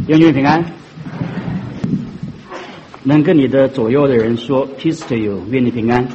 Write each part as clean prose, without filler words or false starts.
愿你们平安。能跟你的左右的人说 Peace to you， 愿你平安。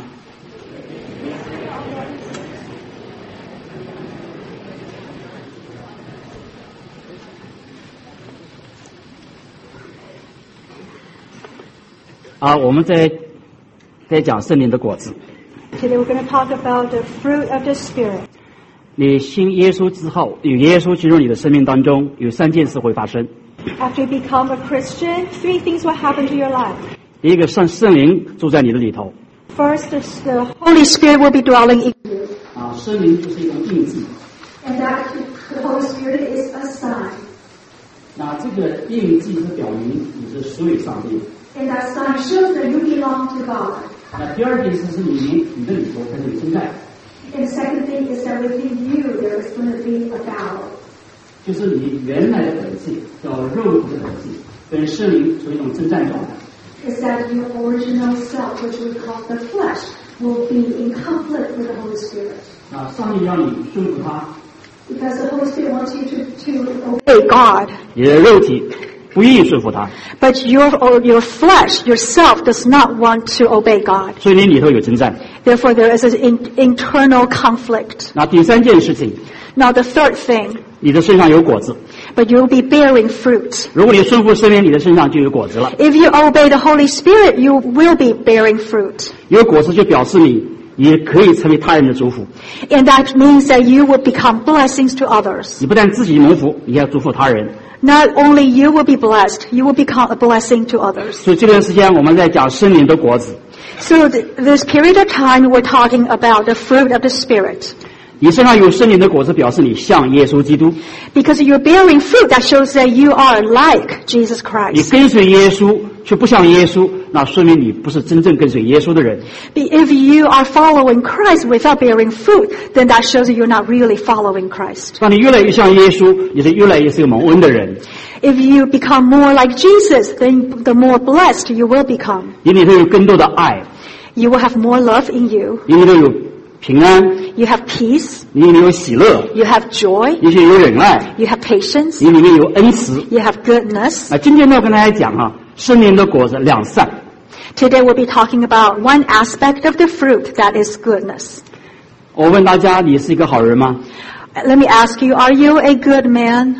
我们在讲圣灵的果子。 Today we're going to talk about the fruit of the Spirit. 你信耶稣之后，有耶稣进入你的生命当中，有3件事会发生。 After you become a Christian, 3 things will happen to your life. 第一个，圣灵住在你的里头。 First, the Holy Spirit will be dwelling in you. 圣灵就是一种印记。 And that the Holy Spirit is a sign. 那这个印记是表明你是属于上帝。 And that sign shows that you belong to God. 那第二件事是你的里头跟你存在。 And the second thing is that within you there is going to be a battle. 就是你原来的本性叫肉体的本性，跟圣灵处于一种征战状态。 Is that your original self, which we call the flesh, will be in conflict with the Holy Spirit. 上帝要你顺服他。 Because the Holy Spirit wants you to obey God. 你的肉体不愿意顺服他。 But your flesh, yourself, does not want to obey God. 所以你里头有征战。 Therefore, there is an internal conflict. 那第3件事情。 Now, the third thing. 你的身上有果子。 But you'll be bearing fruit. 如果你顺服圣灵，你的身上就有果子了。 If you obey the Holy Spirit, you will be bearing fruit. 有果子就表示你也可以成为他人的祝福。 And that means that you will become blessings to others. 你不但自己蒙福，你要祝福他人。 Not only you will be blessed, you will become a blessing to others. 所以这段时间我们在讲圣灵的果子。 So this period of time we're talking about the fruit of the Spirit. 你身上有圣灵的果子，表示你像耶稣基督。 Because you're bearing fruit, that shows that you are like Jesus Christ. 你跟随耶稣却不像耶稣，那说明你不是真正跟随耶稣的人。 If you are following Christ without bearing fruit, then that shows that you're not really following Christ. 当你越来越像耶稣，你是越来越是个蒙恩的人。 If you become more like Jesus, then the more blessed you will become. 你里头有更多的爱。 You will have more love in you. 你里头有平安。 You have peace. 你里面有喜乐。 You have joy. 你里面有忍耐。 You have patience. 你里面有恩慈。 You have goodness. 今天要跟大家讲圣灵的果子良善。 Today we'll be talking about one aspect of the fruit that is goodness. 我问大家，你是一个好人吗？ Let me ask you, are you a good man?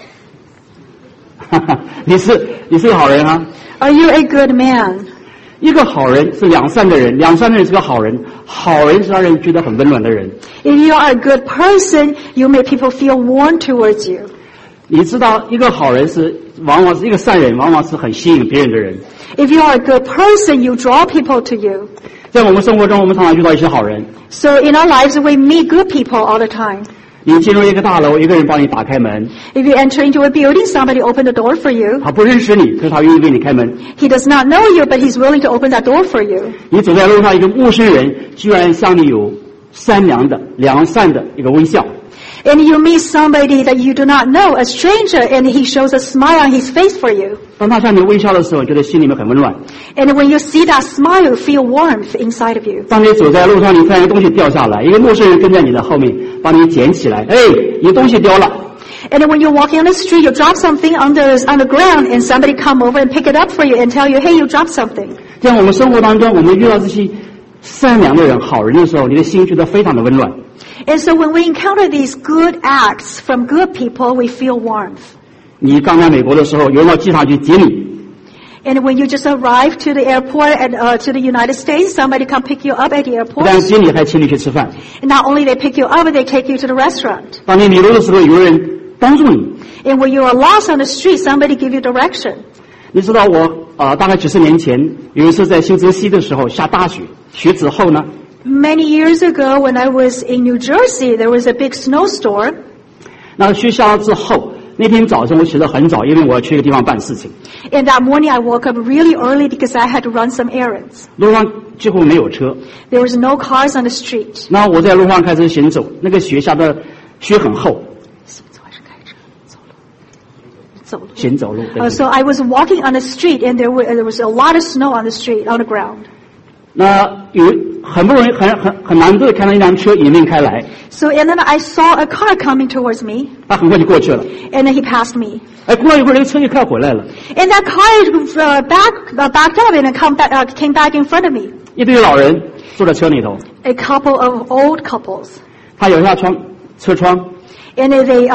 你是个好人啊。 Are you a good man? 一个好人是良善的人，良善的人是个好人，好人是让人觉得很温暖的人。 If you are a good person, you make people feel warm towards you. 你知道，一个好人往往是一个善人，往往是很吸引别人的人。 If you are a good person, you draw people to you. 在我们生活中，我们常常遇到一些好人。 So in our lives, we meet good people all the time. 你进入一个大楼，一个人帮你打开门。 If you enter into a building, somebody open the door for you. 他不认识你，可是他愿意为你开门。 He does not know you, but he's willing to open that door for you. 你走在路上，一个陌生人居然向你有善良的、良善的一个微笑。 And you meet somebody that you do not know, a stranger, and he shows a smile on his face for you. 当他向你微笑的时候，觉得心里面很温暖。 And when you see that smile, you feel warmth inside of you. 当你走在路上，你看一个东西掉下来，一个陌生人跟在你的后面，帮你捡起来。你东西掉了。 And when you're walking on the street, you drop something on the ground, and somebody come over and pick it up for you and tell you, "Hey, you dropped something." 在我们生活当中，我们遇到这些善良的人、好人的时候，你的心觉得非常的温暖。 And so when we encounter these good acts from good people, we feel warmth. 你刚来美国的时候，有人到机场去接你。 And when you just arrive to the airport and to the United States, somebody come pick you up at the 不 airport. 但接你，还请你去吃饭。 And not only they pick you up, but they take you to the restaurant. 当你迷路的时候，有人帮助你。 And when you are lost on the street, somebody give you direction. 你知道我大概几十年前有一次在新泽西的时候下大雪，雪之后呢。 Many years ago, when I was in New Jersey, there was a big snowstorm. 那雪下了之后，那天早上我起得很早，因为我要去一个地方办事情。 And that morning, I woke up really early because I had to run some errands. 路上几乎没有车。 There was no cars on the street. 那我在路上开始行走，那个雪下的雪很厚。行走路。 So I was walking on the street, and there was a lot of snow on the street, on the ground. 那有很不容易， 很难得地看到一辆车迎面开来， So, and then I saw a car coming towards me, 他很快就过去了。 and then he passed me. 哎，过了一会儿，那个车就开回来了， And that car backed up and came back in front of me. 一堆老人坐在车里头， A couple of old couples. 他摇下车窗， And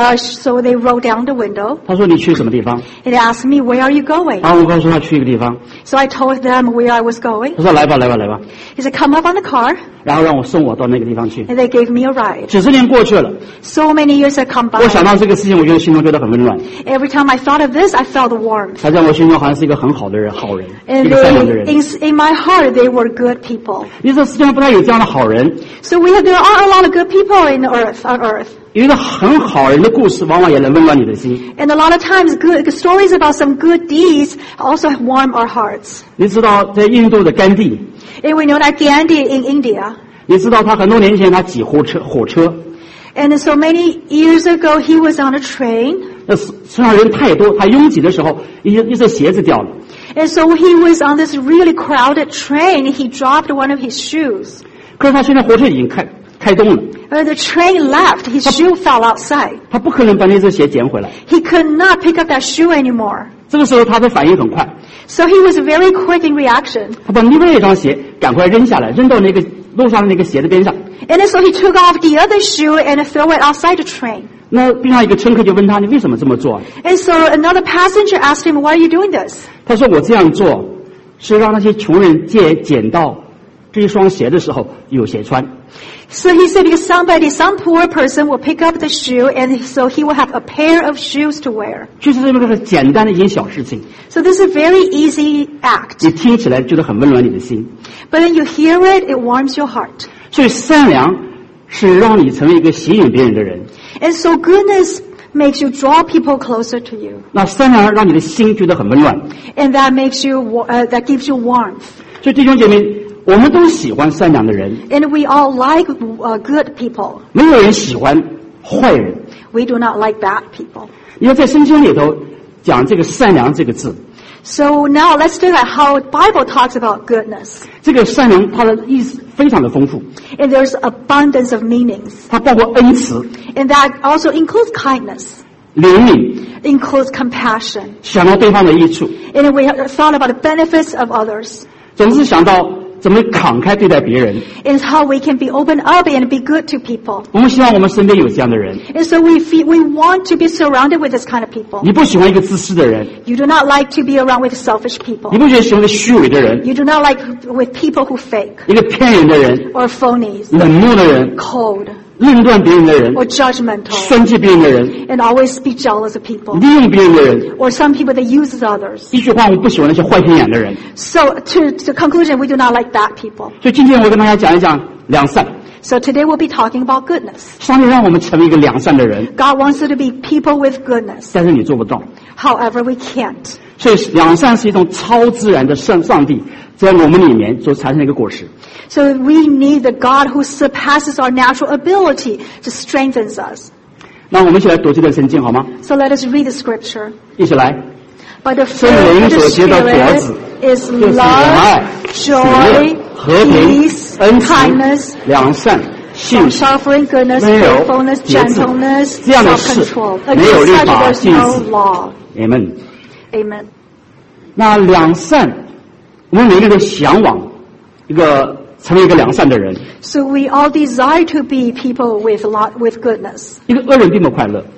so they rolled down the window 他说你去什么地方？ and they asked me, where are you going? 然后我告诉他去一个地方， So I told them where I was going. 他说来吧来吧来吧， He said, come up on the car. 然后让我送我到那个地方去。 And they gave me a ride. 几十年过去了， So many years had come 我想 by. 到这个事情，我觉得心中觉得很温暖。 Every time I thought of this, I felt warmth. 他在我心中好像是一个很好的人，好人，一 And 个善良的 they, 人。 in my heart, they were good people. 因为这世界上不太有这样的好人， So there are a lot of good people on earth. 有一个很好人的故事，往往也能温暖你的心。 And a lot of times, good stories about some good deeds also warm our hearts. 你知道，在印度的甘地， And we know that Gandhi in India, 你知道他很多年前他挤火车， and so many years ago, he was on a train. 那车上人太多，他拥挤的时候，一只鞋子掉了。 And so he was on this really crowded train. He dropped one of his shoes. 可是他现在火车已经开动了， The train left. His shoe fell outside. 他不可能把那只鞋捡回来。 He could not pick up that shoe anymore. 这个时候他的反应很快， So he was very quick in reaction. 他把另外一双鞋赶快扔下来，扔到那个路上的那个鞋的边上。 And then so he took off the other shoe and threw it outside the train. 那边上一个乘客就问他：“你为什么这么做？” And so another passenger asked him, why are you doing this? 他说：“我这样做是让那些穷人捡到这一双鞋的时候有鞋穿。” So he said because some poor person will pick up the shoe and so he will have a pair of shoes to wear. 就是这么个简单的一件小事情， So this is a very easy act. 你听起来觉得很温暖你的心。 But when you hear it, it warms your heart. 所以善良是让你成为一个吸引别人的人， And so goodness makes you draw people closer to you. 那善良让你的心觉得很温暖。 And that makes you, that gives you warmth. 所以弟兄姐妹，我们都喜欢善良的人， And we all like good people. 没有人喜欢坏人。 We do not like bad people. 因为在圣经里头讲这个善良这个字， So now let's look at how the Bible talks about goodness. 这个善良它的意思非常的丰富， And there's abundance of meanings. 它包括恩慈、 And that also includes kindness, 怜悯， includes compassion. 想到对方的益处， And we have thought about the benefits of others. 总是想到怎么慷慨对待别人。 And how we can be open up and be good to people. 我们希望我们身边有这样的人。 And so we want to be surrounded with this kind of people. 你不喜欢一个自私的人， You do not like to be around with selfish 你 people. 不喜欢一个虚伪的人， You do not like with people who fake 一个骗人的人， or phonies, 冷漠的人， cold 论断别人的人， or judgmental, 算计别人的人， and always be jealous of people. 利用别人的人。 Or some people that uses others. 一句话，我不喜欢那些坏心眼的人。 So to conclusion, we do not like bad people. 所以今天我跟大家讲一讲良善。 So today we'll be talking about goodness. 上帝让我们成为一个良善的人， God wants you to be people with goodness. 但是你做不到。 However, we can't. 所以良善是一种超自然的上帝在我们里面所产生的一个果实。 So we need the God who surpasses our natural ability to strengthen us. 那我们一起来读这段圣经好吗？ So let us read the scripture. 一起来。 But the 圣 fruit 灵 of the 所结的果 Spirit 子 is 就是仁爱、 love, 喜 joy, 乐、和平、 peace, 恩慈、 kindness, 良善、信实、 long-suffering, goodness, 温柔、 faithfulness, 节制。 gentleness, 这样的事 self-control. 没有 Against 律 such 法 there's 禁 no 止。 law. Amen。 Amen. 那良善，我们每个人都向往成为一个良善的人。 So we all desire to be people with goodness. 一个恶人并不快乐。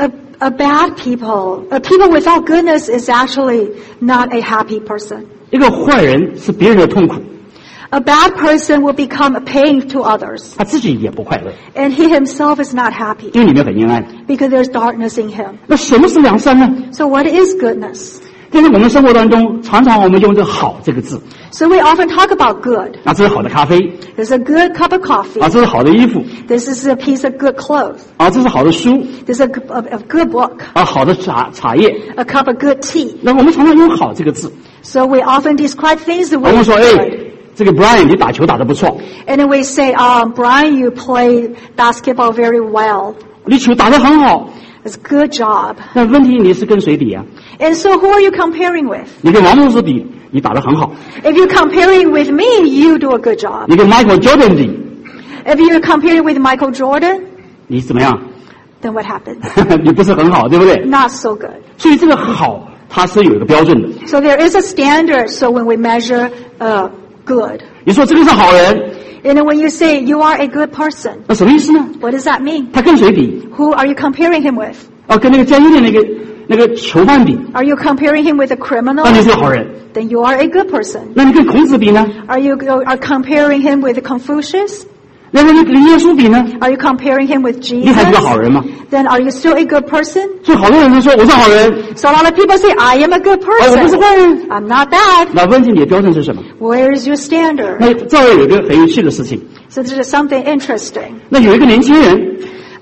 A bad people, people without goodness is actually not a happy person. 一个坏人是别人的痛苦， A bad person will become a pain to others. 他自己也不快乐， And he himself is not happy 因为里面很阴暗。 because there's darkness in him. 那什么是良善呢？ So what is goodness? 但是我们生活当中，常常我们用这个“好”这个字， So we often talk about good. 啊，这是好的咖啡， There's a good cup of coffee. 啊，这是好的衣服， This is a piece of good clothes. 啊，这是好的书， There's a good book. 啊，好的茶叶。 A cup of good tea. 那我们常常用“好”这个字， So we often describe things the 我 way 们说，哎 good.， 这个 Brian 你打球打得不错， And then we say, Brian, you play basketball very well. 你球打得很好。 It's a good job. 那问题你是跟谁比啊？ And so who are you comparing with? 你跟王牧师比，你打得很好； If you're comparing with me, you do a good job. 你跟 Michael Jordan 比， If you're comparing with Michael Jordan, 你怎么样？ then what happens? 你不是很好，对不对？ Not so good. 所以这个好，它是有一个标准的。 So there is a standard. So when we measure good, 你说这个是好人， and then when you say you are a good person, 那什么意思呢？ what does that mean? 他跟谁比？ Who are you comparing him with? 跟那个监狱的那个囚犯比， Are you comparing him with a criminal? 那你是个好人。 Then you are a good person. 那你跟孔子比呢？ Are you comparing him with Confucius? 那跟耶稣比呢？ Are you comparing him with 你还是个 Jesus? 好人吗？ Then are you still a good person? 所以好多人都说我是好人， So a lot of people say, I am a good 我不是 person. 坏人。 I'm not bad. 那问题你的标准是什么？ Where is your standard? 那这儿有一个很有趣的事情， So this is something interesting. 那有一个年轻人，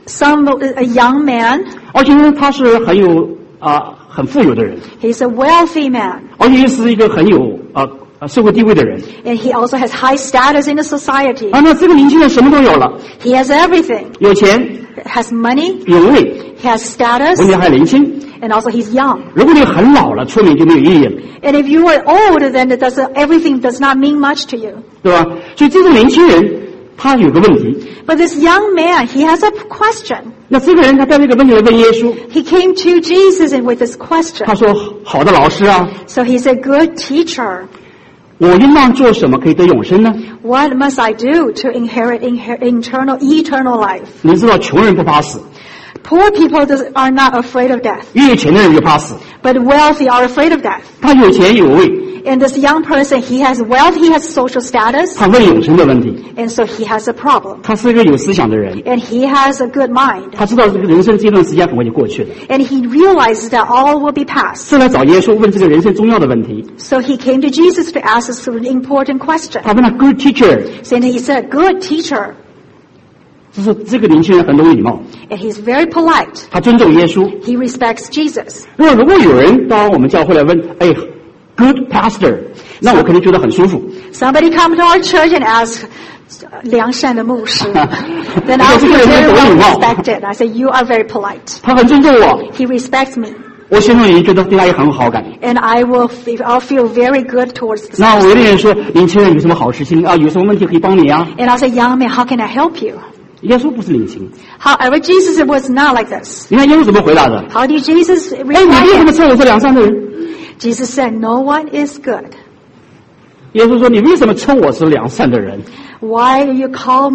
A young man, 而且呢他是很富有的人， he's a wealthy man. 而且又是一个很有社会地位的人。 And he also has high status in the society. 那这个年轻人什么都有了， He has everything. 有钱、 Has money, 有位， he has status, 而且还年轻。 and also he's young. 如果你很老了，出名就没有意义了， And if you are old, then everything does not mean much to you. 对吧？所以这个年轻人他有个问题， But this young man, he has a question. 那这个人他带这个问题来问耶稣， He came to Jesus and with this question. 他说：“好的老师啊， So he's a good teacher. 我应当做什么可以得永生呢？ What must I do to inherit eternal life? 你知道穷人不怕死， Poor people are not afraid of death, 越有钱的人越怕死。 but wealthy are afraid of death. 他有钱有位， And this young person, he has wealth, he has social status, 他问永生的问题。 and so he has a problem. 他是一个有思想的人， And he has a good mind. 他知道这个人生这段时间很快就过去了， And he realizes that all will be past. 是来找耶稣问这个人生重要的问题。 So he came to Jesus to ask us an important question. 他问他 Good teacher， And he said, good teacher. 就是这个年轻人很懂礼貌， And he's very polite. 他尊重耶稣。 He respects Jesus. 如果有人到我们教会来问，Good pastor， 那我肯定觉得很舒服。 Somebody come to our church and ask, 良善的牧师. Then I 这 feel 个人 very 很懂礼 well 貌， respected. I say, you are very polite. 他很尊重我， He respects me. 我心里也觉得对他也很好感。 And I'll feel very good towards this 那我 person. 有的人说，年轻人有什么好事情啊？有什么问题可以帮你啊？ And I'll say, young man, how can I help you? 耶稣不是领情， However, Jesus was not like this. 你看耶稣怎么回答的？ How did Jesus 你 reply 为什么 him? 称我是良善的人？ Jesus said, no one is good. 耶稣说：“你为什么称我是良善的人 Why do you call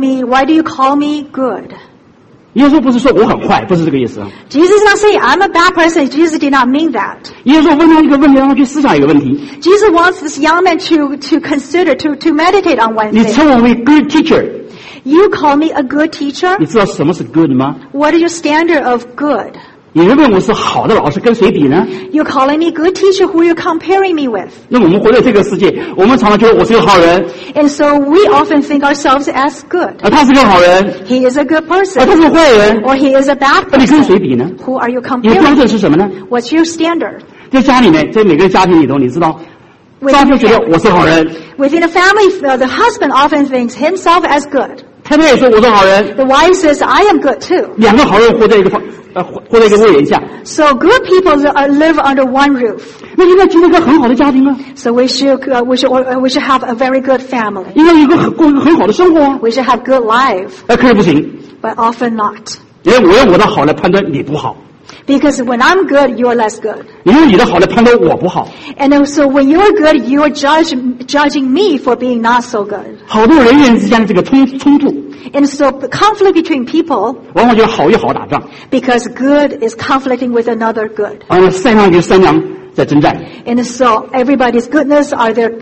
me good? 耶稣不是说我很坏，不是这个意思啊。 Jesus is not saying I'm a bad person. Jesus did not mean that. 耶稣问他一个问题，让他去思想一个问题： Jesus wants this young man to consider, to meditate on one 你 thing. 称我为 good teacher， You call me a good teacher? 你知道什么是 good 吗？ What is your standard of good? 你认为我是好的老师，跟谁比呢？ You're calling me good teacher. Who are you comparing me with? 那我们活在这个世界，我们常常觉得我是个好人， And so we often think ourselves as good. 他是个好人， He is a good 他 person. 是个坏人， Or he is a bad 那你跟谁 person. 比呢？ Who are you 你的标 comparing? 准是什么呢？ What's your standard? 在家里面，在每个家庭里头，你知道，丈夫觉得我是好人， Within a family, the husband often thinks himself as good. 太太也说我是好人， The wife says, I am good too. 两个好人活在一个屋檐下， So good people live under one roof. 那应该建立一个很好的家庭啊， So we should have a very good family. 应该过一个很好的生活啊。 We should have good life, 可是不行， but often not. 因为我用我的好来判断你不好， Because when I'm good, you're less good. 你用你的好来判断我不好。 And then, so when you're good, you're judging me for being not so good. 好多人与人之间的这个冲突， And so the conflict between people, 往往就好与好打仗， because good is conflicting with another good. 善良与善良在征战。 And so everybody's goodness are there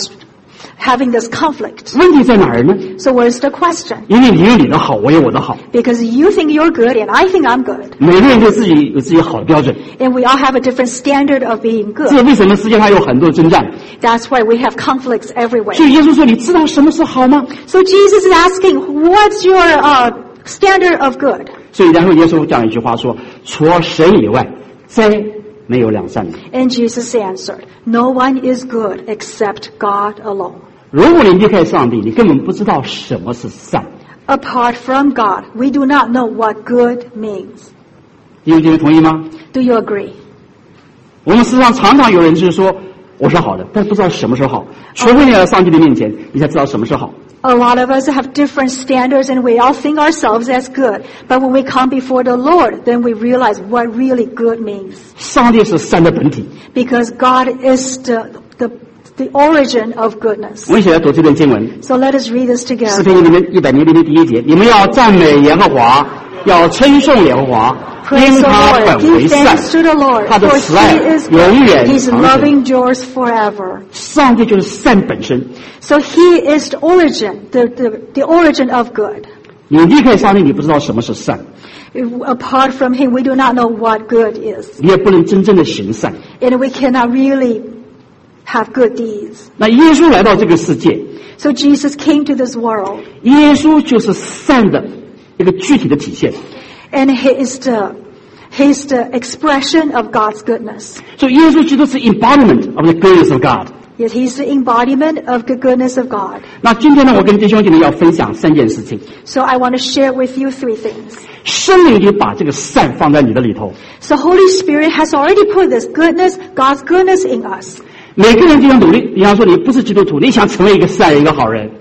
having this conflict. 问题在哪儿呢？ So where's the question? 因为你有你的好，我有我的好， Because you think you're good and I think I'm good. 每个人对自己有自己好的标准。 And we all have a different standard of being 这 good. 为什么世界上有很多征战？ That's why we have conflicts everywhere. 所以耶稣说：“你知道什么是好吗 So Jesus is asking, what's your standard of good?？” 所以然后耶稣讲一句话说：“除了神以外，再没有良善的。 And Jesus answered, no one is good except God alone. 如果你离开上帝，你根本不知道什么是善。 Apart from God, we do not know what good means. 弟兄姐妹同意吗？ Do you agree? 我们世上常常有人就是说， 我是好的，但不知道什么是好。除非你来到上帝的面前，你才知道什么是好。 A lot of us have different standards and we all think ourselves as good. But when we come before the Lord, then we realize what really good means. 上帝是善的本体。 Because God is the origin of goodness. 我们一起来读这段经文。 So let us read this 诗 together. 篇100年第1节，你们要赞美耶和华，要称颂耶和华， Praise 因 the 他 Lord. 本为 Give 善， thanks to the Lord. 他的 For 慈爱 He is 永远 His 长存。 loving yours forever. 上帝就是善本身。 So He is the origin, the origin of good. 你离开上帝，你不知道什么是善， Apart from Him, we do not know what good is. 你也不能真正的行善。 And we cannot really have good deeds. 那耶稣来到这个世界， So Jesus came to this world. 耶稣就是善的一个具体的体现。 And He is the expression of God's goodness. 所以耶稣基督是 embodiment of the goodness of God。 Yet He's the embodiment of the goodness of God. 那今天呢，我跟弟兄姐妹要分享3件事情。 So I want to share with you 3 things. 圣灵已经把这个善放在你的里头， So Holy Spirit has already put this goodness, God's goodness in us. 每个人都要努力。比方说，你不是基督徒，你想成为一个善人、一个好人，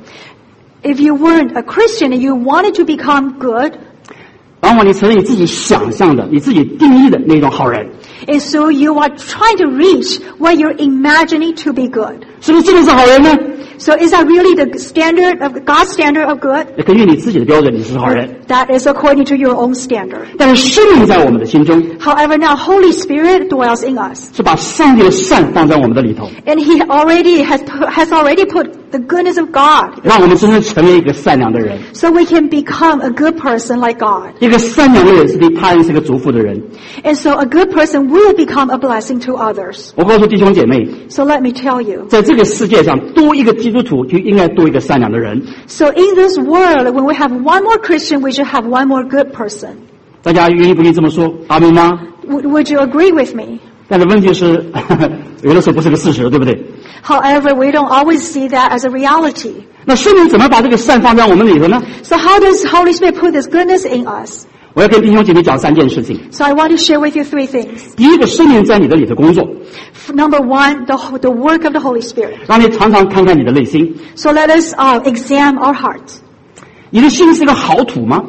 If you weren't a Christian and you wanted to become good, 往往你成为你自己想象的、你自己定义的那种好人， and so you are trying to reach what you're imagining to be good. 是不是真的是好人呢？ So is that really the standard of God's standard of good? 根据你自己的标准，你是好人。 That is according to your own standard. 但是圣灵在我们的心中， However, now Holy Spirit dwells in us. 是把上帝的善放在我们的里头， And He already has already put the goodness of God. 让我们真正成为一个善良的人。 So we can become a good person like God. 一个善良的人是对他人是个祝福的人。 And so a good person will become a blessing to others. 我告诉弟兄姐妹， So let me tell you. 在这个世界上，多一个基督徒就应该多一个善良的人。 So in this world, when we have one more Christian, we should have one more good person. 大家愿意不愿意这么说？阿门吗？ Would you agree with me? 但是问题是，有的时候不是个事实，对不对？ However, we don't always see that as a reality. 那圣灵怎么把这个善放在我们里头呢？ So how does Holy Spirit put this goodness in us? 我要跟弟兄姐妹讲3件事情。 So I want to share with you 3 things. 第一个，圣灵在你的里头工作， Number 1, the work of the Holy Spirit. 让你常常看看你的内心。 So let us examine our hearts. 你的心是个好土吗？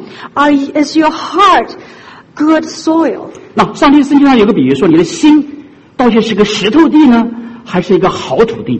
Is your heart good soil? 那上帝圣经上有个比喻说，你的心到底是个石头地呢，还是一个好土地？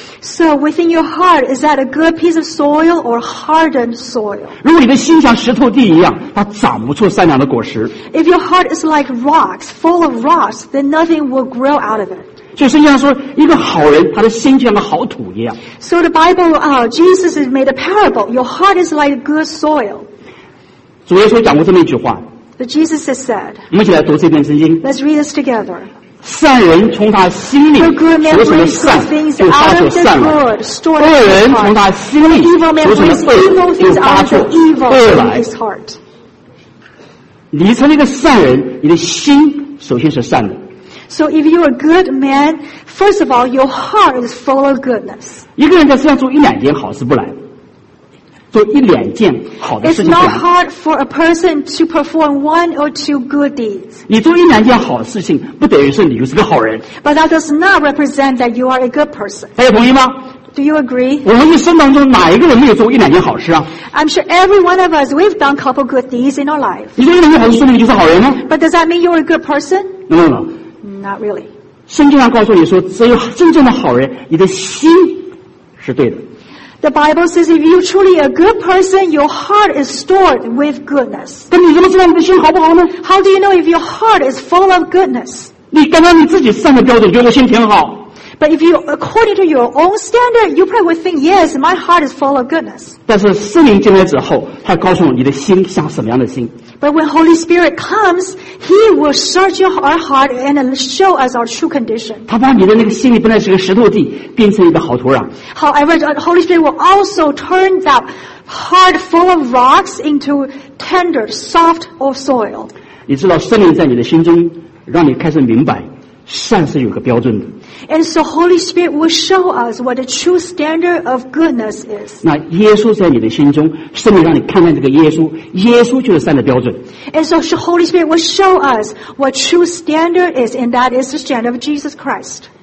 So within your heart, is that a good piece of soil or hardened soil? 如果你的心像石头地一样，它长不出善良的果实。 If your heart is like rocks, full of rocks, then nothing will grow out of it. 所以圣经上说，一个好人，他的心就像个好土一样。 So the Bible, Jesus has made a parable. Your heart is like good soil. 主耶稣讲过这么一句话， But Jesus has said, 我们一起来读这篇圣经。 let's read this together. 善人从他心里 The good man 所什么 brings 善 good things 就发 out 出 of the 善来， good, stored 恶 in 人 his 从 heart. 他心里 Evil man 所什么 brings evil 恶就 things 发 out 出 of the evil 恶 in 来。 his heart. 你成为一个善人，你的心首先是善的。 So if you're a good man, first of all, your heart is full of goodness. 一个人在世上做1-2件好事不难，做1-2件好的 It's 事情不 not 难。 hard for a person to perform 1 or 2 good deeds. 你做1-2件好事情，不等于是你就是个好人。 But that does not represent that you are a good person. 大家同意吗？ Do you agree? 我们一生当中哪一个人没有做1-2件好事啊？ I'm sure every one of us, we've done a couple good deeds in our life. 你做1-2件好事，说明你就是好人吗 But does that mean you're a good person? ？No。 Not really. 圣经上告诉你说，只有真正的好人，你的心是对的。 The Bible says if you're truly a good person, your heart is stored with goodness. 但你怎么知道你的心好不好呢？ How do you know if your heart is full of goodness? 你刚刚你自己善的标准，觉得我心挺好。 But if you, according to your own standard, you probably would think, yes, my heart is full of goodness. 但是圣灵进来之后，他告诉我你的心像什么样的心。 But when Holy Spirit comes, He will search our heart and show us our true condition. 他把你的那个心里本来是个石头地，变成一个好土壤。 However, the Holy Spirit will also turn that heart full of rocks into tender, soft or soil. 你知道圣灵在你的心中，让你开始明白，善是有个标准的。 And so Holy Spirit will show us what the true standard of goodness is. 那耶稣在你的心中，圣灵让你看看这个耶稣，耶稣就是善的标准。 And so Holy Spirit will show us what true standard is, and that is the standard of Jesus Christ.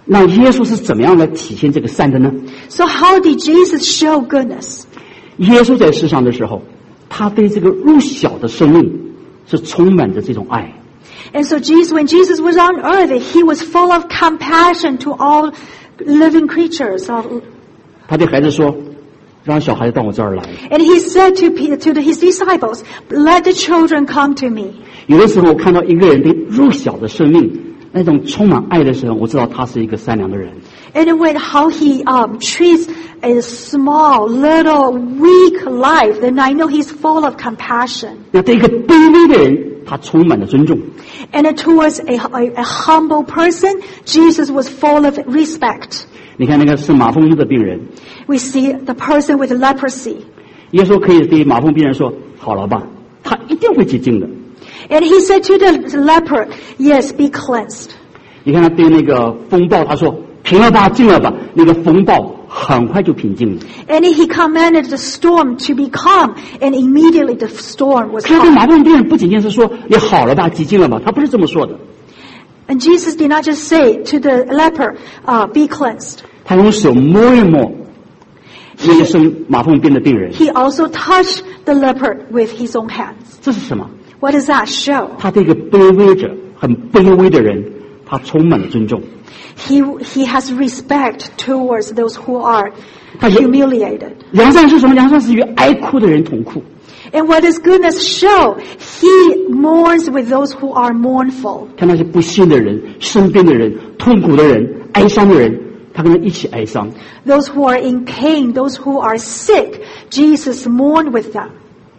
那耶稣是怎么样来体现这个善的呢？ So how did Jesus show goodness? 耶稣在世上的时候，他对这个弱小的生命是充满着这种爱。 And so when Jesus was on earth, he was full of compassion to all living creatures. 他对孩子说：“让小孩子到我这儿来。” And he said to his disciples, "Let the children come to me." 有的时候我看到一个人对弱小的生命那种充满爱的时候，我知道他是一个善良的人。 And when how he treats a small, little, weak life, then I know he's full of compassion. 那对一个卑微的人，他充满了尊重。 And towards a humble person, Jesus was full of respect. 你看那个是麻风病的病人， We see the person with leprosy. 耶稣可以对麻风病人说：“好了吧，他一定会洁净的。” And he said to the leper, "Yes, be cleansed." 你看他对那个风暴，他说：“平了吧，静了吧。”那个风暴很快就平静了。 And he commanded the storm to be calm, and immediately the storm was 可是对 calm. 麻风病人不仅仅是说你好了吧，洁净了吧，他不是这么说的。 And Jesus did not just say to the leper, "Be cleansed." 他用手摸一摸那个生麻风病的病人， He also touched the leper with his own hands. 这是什么？ What does that show? 他对一个卑微者、很卑微的人，他充满了尊重。 He has respect towards those who are 他也 humiliated. 良善是什么？良善是与哀哭的人同哭。 And what does goodness show? He mourns with those who are mournful. 看那些不幸的人、生病的人、痛苦的人、哀伤的人，他跟他一起哀伤。 Those who are in pain, those who are sick, Jesus mourned with them.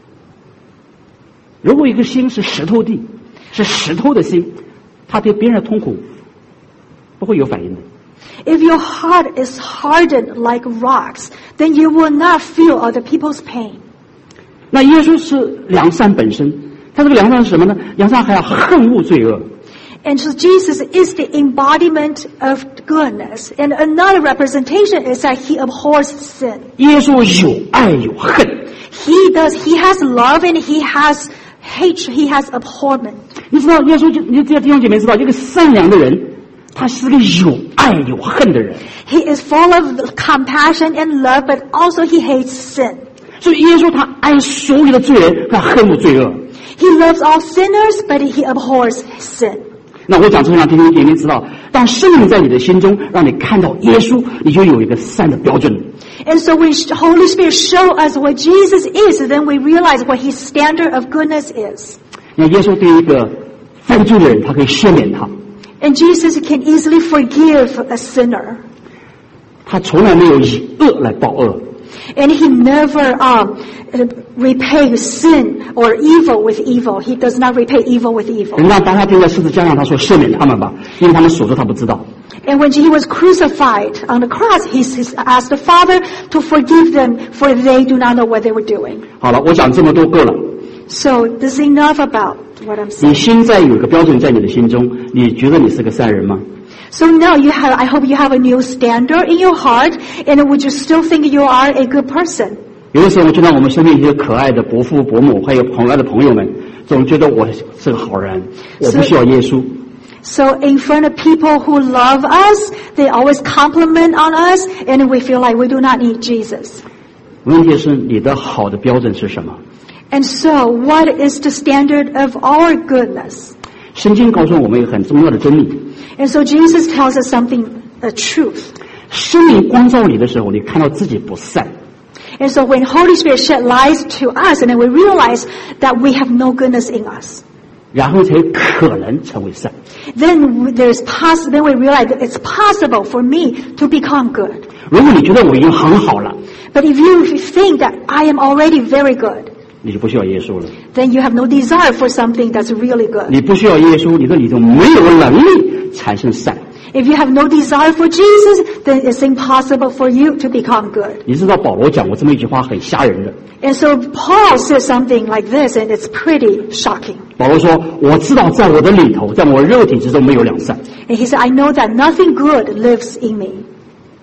如果一个心是石头地，是石头的心，他对别人的痛苦不会有反应的。 If your heart is hardened like rocks, then you will not feel other people's pain. 那耶稣是良善本身，他这个良善是什么呢？良善还要恨恶罪恶。 And so Jesus is the embodiment of goodness. And another representation is that he abhors sin. 耶稣有爱有恨。 He has love and he has hatred, he has abhorrence. 你知道耶稣你这些弟兄姐妹知道，一个善良的人，他是个有爱有恨的人。 He is full of compassion and love, but also he hates sin. 所以耶稣他爱所有的罪人，他恨恶罪恶。 He loves all sinners, but he abhors sin. 那我讲这让弟兄姐妹知道，当圣灵在你的心中，让你看到耶稣，你就有一个善的标准。 And so when the Holy Spirit shows us what Jesus is, then we realize what his standard of goodness is. 那耶稣对一个犯罪的人，他可以赦免他， And Jesus can easily forgive a sinner. 他从来没有以恶来报恶。 And he never repays sin or evil with evil. He does not repay evil with evil. 那当他钉在十字架上，他说赦免他们吧，因为他们所做他不知道。 And when he was crucified on the cross, he asked the Father to forgive them, for they do not know what they were doing. 好了，我讲这么多够了。 So this is enough about what I'm 你 saying. 现在有个标准在你的心中，你觉得你是个善人吗？ So now I hope you have a new standard in your heart, and would you still think you are a good person? 有的时候，就让我们身边一些可爱的伯父伯母，还有可爱的朋友们，总觉得我是个好人，我不需要耶稣。 So in front of people who love us, they always compliment on us, and we feel like we do not need Jesus. 问题是你的好的标准是什么？ And so what is the standard of our goodness? 圣经告诉我们一个很重要的真理： And so Jesus tells us something, a truth. 生命光照你的时候，你看到自己不善， And so when Holy Spirit shed light to us, and then we realize that we have no goodness in us, 然后才可能成为善。 then we realize that it's possible for me to become good. 如果你觉得我已经很好了， But if you think that I am already very good, 你就不需要耶稣了。 then you have no desire for something that's really good. 你不需要耶稣，你的里头没有能力产生善。 If you have no desire for Jesus, then it's impossible for you to become good. 你知道保罗讲过这么一句话很吓人的。 And so Paul says something like this, and it's pretty shocking. 保罗说：“我知道在我的里头，在我肉体之中没有良善。 And he said, I know that nothing good lives in me.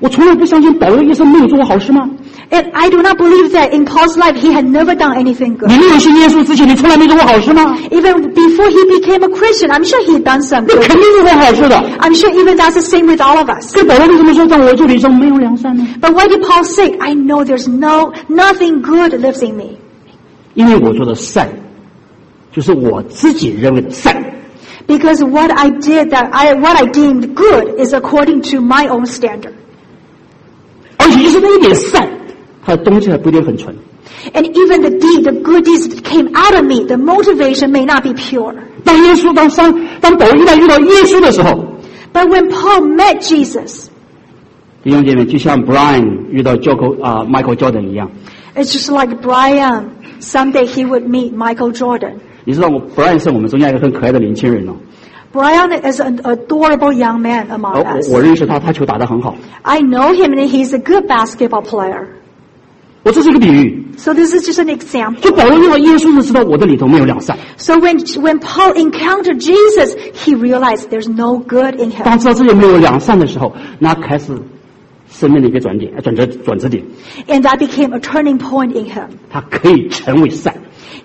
我从来不相信保罗一生没有做过好事吗？ And I do not believe that in Paul's life he had never done anything good. 你没有信耶稣之前，你从来没做过好事吗？ Even before he became a Christian, I'm sure he had done some 你 good. 肯定做过好事的。 I'm sure even that's the same with all of us. 这保罗为什么说在我这里中没有良善呢？ But why did Paul say, I know there's nothing good lives in me? 因为我做的善，就是我自己认为的善。 Because what I deemed good is according to my own standard. 而且就是那一点善，它的东西还不一定很纯。 And even the good deeds that came out of me, the motivation may not be pure. 当保罗遇到耶稣的时候， But when Paul met Jesus, 弟兄姐妹，就像 Brian 遇到Michael Jordan 一样。 it's just like Brian. Someday he would meet Michael Jordan. 你知道Brian 是我们中间一个很可爱的年轻人哦。 Brian is an adorable young man among us. 我认识他球打得很好。 I know him and he's a good basketball player. 我这是一个比喻。 So this is just an example. 就保罗遇到耶稣就知道我的里头没有良善。 So when Paul encountered Jesus, he realized there's no good in him. 当知道自己没有良善的时候，那开始生命的一个转折点。 And that became a turning point in him. 他可以成为善。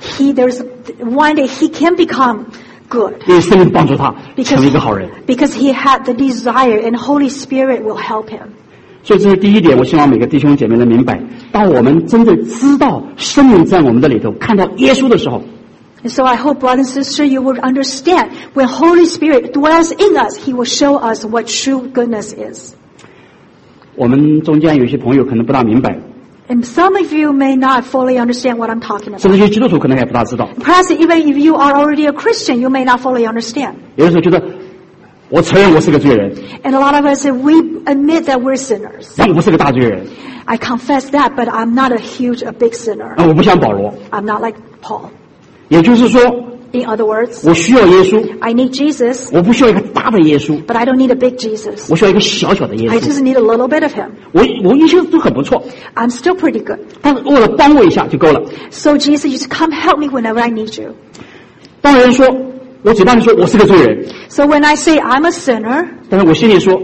One day he can become good. 因为圣灵帮助他成为一个好人。 Because he had the desire and Holy Spirit will help him. 所以这是第一点，我希望每个弟兄姐妹能明白，当我们真正知道生命在我们的里头，看到耶稣的时候， And so I hope, brother and sister, you will understand when Holy Spirit dwells in us, He will show us what true goodness is. 我们中间有些朋友可能不大明白， And some of you may not fully understand what I'm talking 甚 about. 至有些基督徒可能也不大知道。 Perhaps even if you are already a Christian, you may not fully understand. 有的时候觉得，我承认我是个罪人， And a lot of us, we admit that we're sinners. 但我不是个大罪人， I confess that, but I'm not a big sinner. 我不像保罗。 I'm not like Paul. 也就是说， In other words, 我需要耶稣， I need Jesus, 我不需要一个大的耶稣， but I don't need a big Jesus. 我需要一个小小的耶 I 稣。 just need a little bit of Him. 我一切都很不错， I'm still pretty good. 但是为了帮我一下就够了。 So Jesus, you just come help me whenever I need you. 当人说，我嘴巴里说我是个罪人， So when I say I'm a sinner, 但是我心里说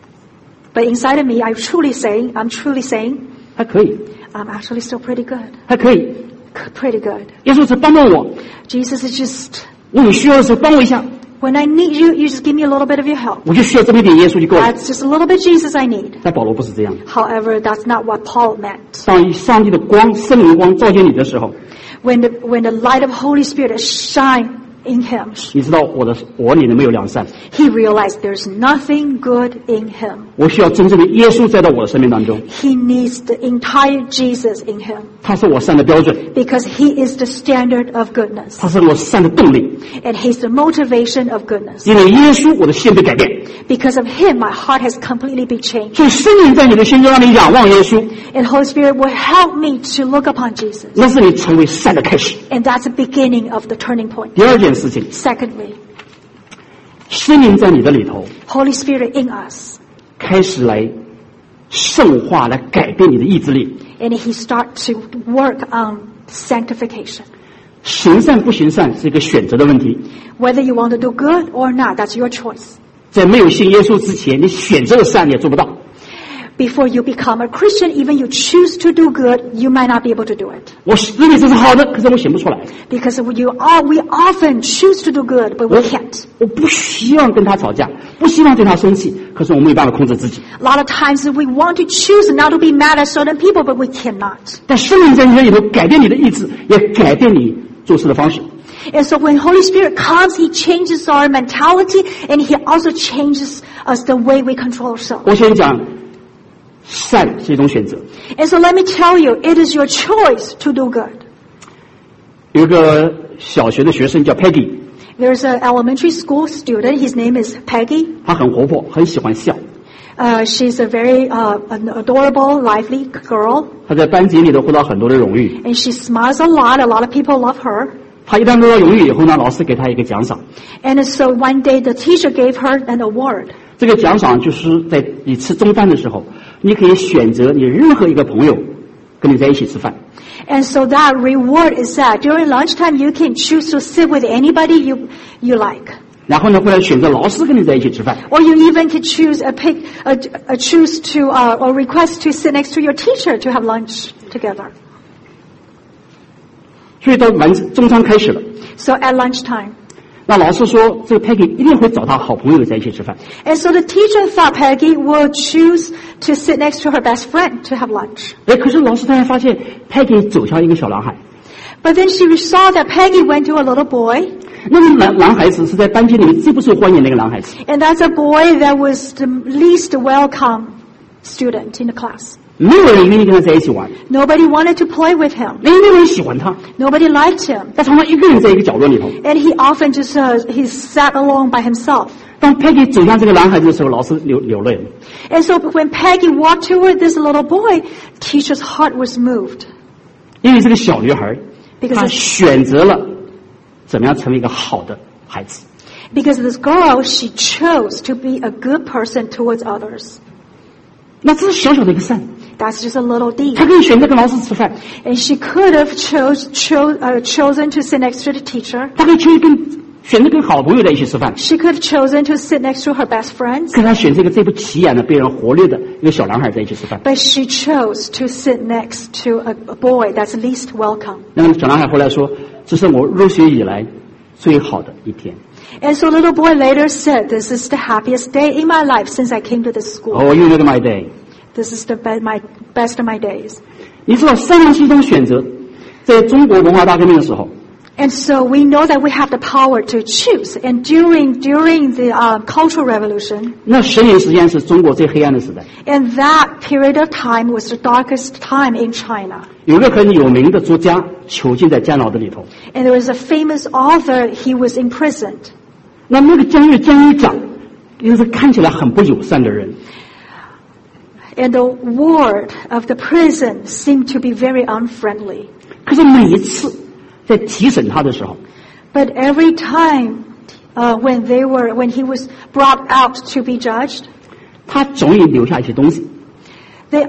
but inside of me, I'm truly saying, 还可以， I'm actually still pretty good. 还可以。 Pretty good. 耶稣只帮帮我， Jesus is just, 我有需要的时候帮我一下， when I need you, you just give me a little bit of your help. 我就需要这么一点耶稣就够了。 That's just a little bit Jesus I need. 但保罗不是这样。 However, that's not what Paul meant. 当上帝的光、圣灵的光照见你的时候， When the light of Holy Spirit shine in him, 你知道我里面没有良善， he realized there's nothing good in him. 我需要真正的耶稣在到我的生命当中， He needs the entire Jesus in him 他是我善的标准， because he is the standard of goodness 他是我善的动力。 and he's the motivation of goodness. 因为耶稣，我的心被改变， Because of him, my heart has completely been changed. 所以圣灵在你的心中让你仰望耶稣， And Holy Spirit will help me to look upon Jesus. 那是你成为善的开始。 And that's the beginning of the turning point. 第二件事情， Secondly, 圣灵在你的里头 Holy Spirit in us. 开始来圣化，来改变你的意志力。 And he starts to work on sanctification. 行善不行善是一个选择的问题， Whether you want to do good or not, that's your choice. 在没有信耶稣之前，你选择了善你也做不到。 Before you become a Christian, even you choose to do good, you might not be able to do it. 我认为这是好的，可是我写不出来。 Because we often choose to do good, but we can't. 我不希望跟他吵架，不希望对他生气，可是我没有办法控制自己。 A lot of times we want to choose not to be mad at certain people, but we cannot. 但圣灵在你的里头改变你的意志，也改变你做事的方式。 And so when Holy Spirit comes, He changes our mentality and He also changes us the way we control ourselves. 我先讲，善是一种选择。 And so let me tell you, it is your choice to do good. 有一个小学的学生叫 Peggy， There's an elementary school student, his name is Peggy. 他很活泼，很喜欢笑。 She's a very an adorable, lively girl, 他在班级里头获得很多的荣誉。 and she smiles a lot of people love her. 他一旦得到荣誉以后呢，老师给他一个奖赏。 And so one day the teacher gave her an award. 这个奖赏就是在你吃中饭的时候，你可以选择你任何一个朋友跟你在一起吃饭。 And so that reward is that during lunchtime you can choose to sit with anybody you like. 然后呢，后来选择老师跟你在一起吃饭。 Or you even could choose choose to or request to sit next to your teacher to have lunch together. 所以到中餐开始了， So at lunchtime. 那老师说这个 Peggy 一定会找她好朋友在一起吃饭。 And so the teacher thought Peggy will choose to sit next to her best friend to have lunch. 可是老师突然发现 Peggy 走向一个小男孩， But then she saw that Peggy went to a little boy, 那个男孩子是在班级里面最不受欢迎的一个男孩子， and that's a boy that was the least welcome student in the class. 没有人愿意跟他在一起玩， Nobody wanted to play with him. 没有人喜欢他， Nobody liked him. 他常常一个人在一个角落里头。 And he often just he sat alone by himself. 当 Peggy 走向这个男孩子的时候，老师流泪了， And so when Peggy walked toward this little boy, teacher's heart was moved. 因为这个小女孩 Because 她选择了怎么样成为一个好的孩子。 Because this girl, she chose to be a good person towards others. 那这是小小的一个善， That's just a little deed. 她可以选择跟老师吃饭， And she could have chosen to sit next to the teacher. 她可以选择跟好朋友在一起吃饭， She could have chosen to sit next to her best friends. 可她选择一个最不起眼的、被人忽略的一个小男孩在一起吃饭。 But she chose to sit next to a boy that's least welcome. 那么小男孩后来说：“这是我入学以来最好的一天。 And so little boy later said, this is the happiest day in my life since I came to this school. Oh, you made my day. This is the best of my days. 你知道善良是一种选择，在中国文化大革命的时候， And so we know that we have the power to choose. And during the Cultural Revolution, 那10年时间是中国最黑暗的时代。 and that period of time was the darkest time in China. 有一个很有名的作家囚禁在监牢的里头， And there was a famous author, he was imprisoned. 那个监狱长，因为是看起来很不友善的人， And the ward of the prison seemed to be very unfriendly. 可是每一次在提审他的时候， But every time when he was brought out to be judged, 他总有留下一些东西。 there's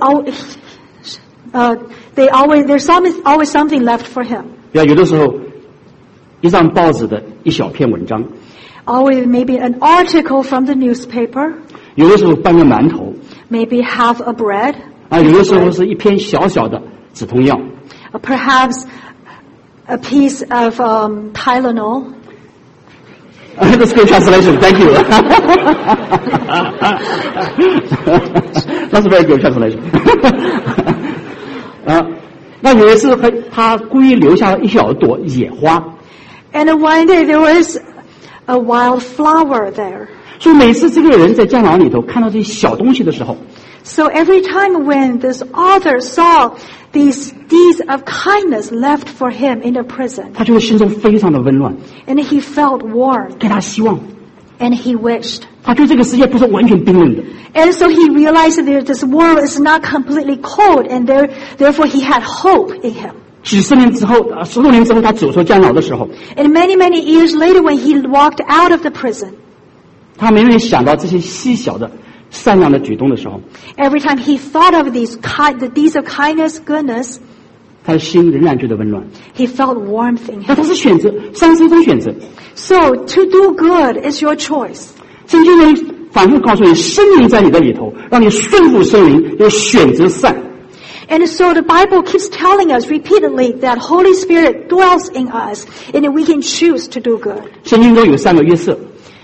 always something left for him. 有的时候，一张报纸的一小篇文章， Always maybe an article from the newspaper, 有的时候半个馒头， maybe half a bread, 有的时候是一片小小的止痛药。 perhaps a piece of Tylenol. That's good translation. Thank you. That's very good translation. 那有一次他故意留下一小朵野花， And one day there was a wild flower there. 所以每次这个人在监牢里头看到这些小东西的时候， So every time when this author saw these deeds of kindness left for him in the prison, 他就会心中非常的温暖， and he felt warm, 给他希望。 and he wished. 他觉得这个世界不是完全冰冷的， And so he realized that this world is not completely cold, and therefore he had hope in him. 10多年之后，他走出监牢的时候， And many, many years later when he walked out of the prison, 他没有想到这些细小的善良的举动的时候， every time he thought of the deeds of kindness, goodness, 他的心仍然觉得温暖。 he felt warmth in 那 him. 他是选择，善是一种选择。 So to do good is your choice. 圣经呢反复告诉你，圣灵在你的里头，让你顺服圣灵，要选择善。 And so the Bible keeps telling us repeatedly that Holy Spirit dwells in us, and that we can choose to do good. 圣经中有3个约瑟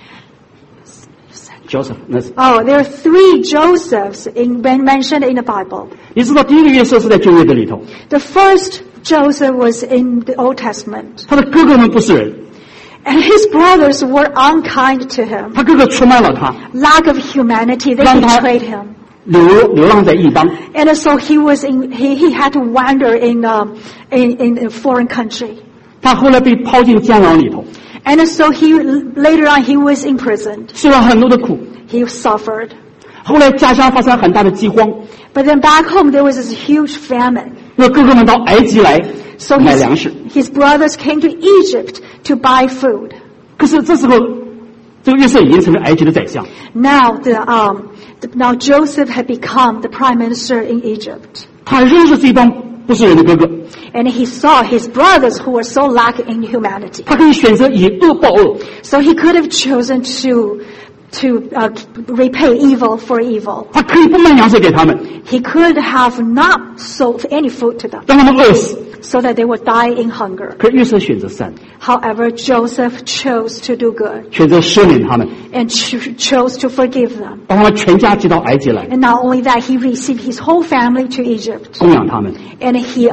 ，Joseph， 那是 Oh, there are 3 Josephs mentioned in the Bible. 你知道第一个约瑟是在旧约的里头， The first Joseph was in the Old Testament, 他的哥哥们不是人， and his brothers were unkind to him. 他哥哥出卖了他， Lack of humanity, they 让他 betrayed him. 流浪在异邦。 And so he had to wander in a foreign country. 他后来被抛进监牢里头， And so later on he was imprisoned. 受了很多的苦。 He suffered. 后来家乡发生很大的饥荒， But then back home there was this huge famine. 那哥哥们到埃及来 So 买粮食。 his brothers came to Egypt to buy food. 可是这时候，这个约瑟已经成为埃及的宰相。 Now Joseph had become the prime minister in Egypt. 他认识这帮不是人的哥哥， And he saw his brothers who were so lacking in humanity. 他可以选择以恶报恶， So he could have chosen to repay evil for evil. 他可以不卖粮食给他们， He could have not sold any food to them 让他们饿死。 so that they would die in hunger. 可是约瑟选择善， However, Joseph chose to do good 选择赦免他们， and chose to forgive them. 把他们全家接到埃及来， And not only that, he received his whole family to Egypt. 供养他们。 And he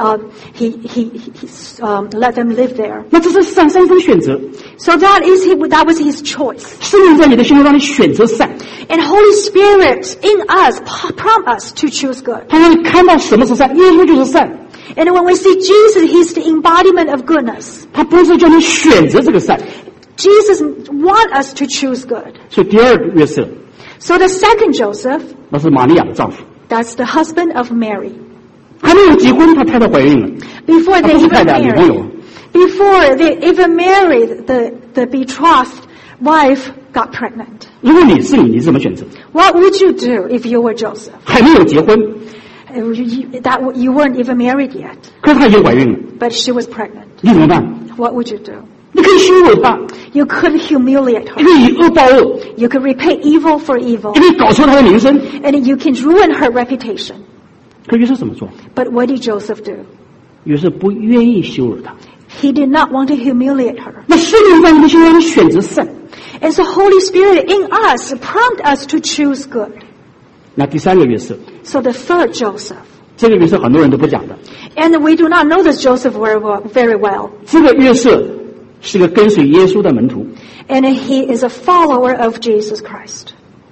let them live there. 那这是三种选择。 So that was his choice. 圣灵在你的心中让你选择善， And Holy Spirit in us prompt us to choose good. 他让你看到什么是善，耶稣就是善。 And when we see Jesus, he's the embodiment of goodness. 他不是叫你选择这个善， Jesus wants us to choose good. 所以第二个约瑟， So the second Joseph, 那是玛利亚的丈夫， that's the husband of Mary. 还没有结婚，他太太怀孕了， Before 他 they 不是 even 太太，女朋友 married,。Before they even married, the betrothed wife got pregnant. 如果你是你怎么选择？ What would you do if you were Joseph? 还没有结婚， You weren't even married yet, 可是她已经怀孕了， but she was pregnant. 你怎么办？ What would you do? 你可以羞辱她， You could humiliate 你 her. 可以以恶报恶， You could repay evil for evil. 你可以搞臭她的名声。 And you can ruin her reputation. 可约瑟怎么做？ But what did Joseph do? 约瑟不愿意羞辱她。 He did not want to humiliate her. 那圣灵在你的心中让你选择善。 And so Holy Spirit in us prompt us to choose good. 那第三个约瑟， So the third Joseph. 这个约瑟很多人都不讲的。 And we do not know this Joseph very well. 这个约瑟是个跟随耶稣的门徒， And he is a follower of Jesus Christ.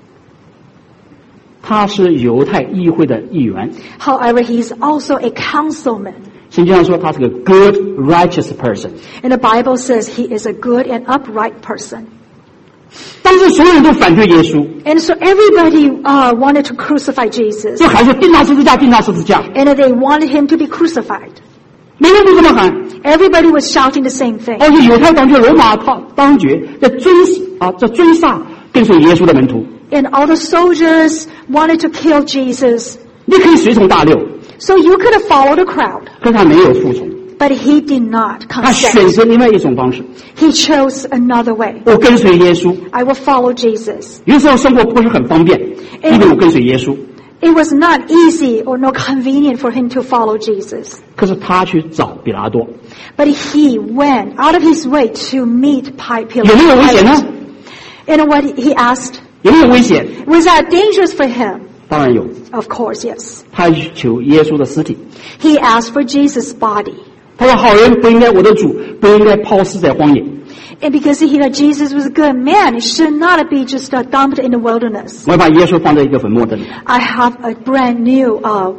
他是犹太议会的议员。 However, he is also a councilman. 圣经上说他是个 good righteous person。 And the Bible says he is a good and upright person. 当时所有人都反对耶稣， And so everybody wanted to crucify Jesus. 就喊说钉他十字架，钉他十字架。 And they wanted him to be crucified. 每个人都这么喊， Everybody was shouting the same thing. 而且犹太当局罗马当局在追杀跟随耶稣的门徒。 And all the soldiers wanted to kill Jesus. 你可以随从大流， So you could have followed the crowd. 可是他没有服从， But he did not 他选 consent. 择另外一种方式。 He chose another way. 我跟随耶稣， I will follow Jesus. 有时候生活不是很方便，因为我跟随耶稣。 It was not easy or not convenient for him to follow Jesus. 可是他去找比拉多， But he went out of his way to meet Pilate. 有没有危险呢？ And what he asked, 有没有危险？ was that dangerous for him? 当然有。 Of course, yes. 他求耶稣的尸体， He asked for Jesus' body. 他说：“好人不应该，我的主不应该抛尸在荒野。 And because he thought Jesus was a good man, it should not be just dumped in the wilderness. 我要把耶稣放在一个坟墓这里。 I have a brand new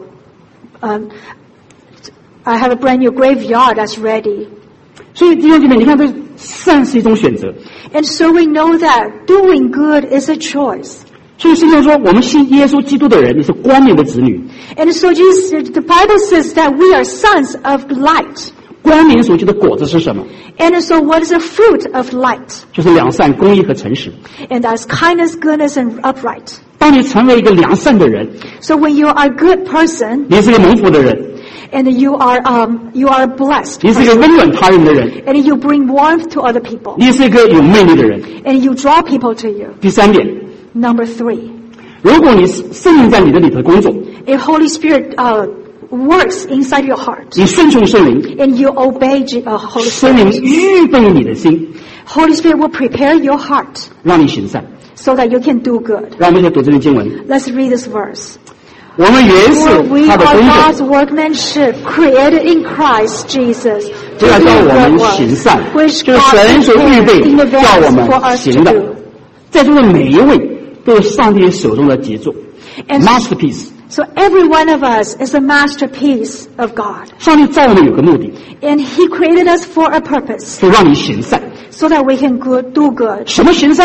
graveyard that's ready. 所以弟兄姐妹，你看，这善是一种选择。 And so we know that doing good is a choice. 所以圣经说，我们信耶稣基督的人，你是光明的子女。 And so the Bible says that we are sons of light. 光明所结的果子是什么？ And so what is the fruit of light? 就是良善、公义和诚实。 And that's kindness, goodness, and upright. 当你成为一个良善的人， So when you are a good person, 你是个蒙福的人， and you are a blessed 你是一个 person, 温暖他人的人， and you bring warmth to other people, 你是一个有魅力的人。 and you draw people to you. 第三点， Number 3, 如果你圣灵在你的里头工作， if Holy Spirit works inside your heart, 你顺从圣灵， and you obey Holy 圣灵 Spirit, 预备你的心， Holy Spirit will prepare your heart 让你行善。 so that you can do good. 让我们一起读这篇经文。 Let's read this verse. 我们原 For 是 we 他的 are 工 God's 作， workmanship, created in Christ Jesus, 就 to 要 do 叫我 good 们 works, 行善， which 就是 God 神所预 prepared 备 in 叫我 advance for 们 us to 行的 do.。 在座的每一位都是上帝手中的杰作 And ，masterpiece。 so every one of us is a masterpiece of God. 上帝造我们有个目的， And He created us for a purpose, 就让你行善。 so that we can do good. 什么行善呢？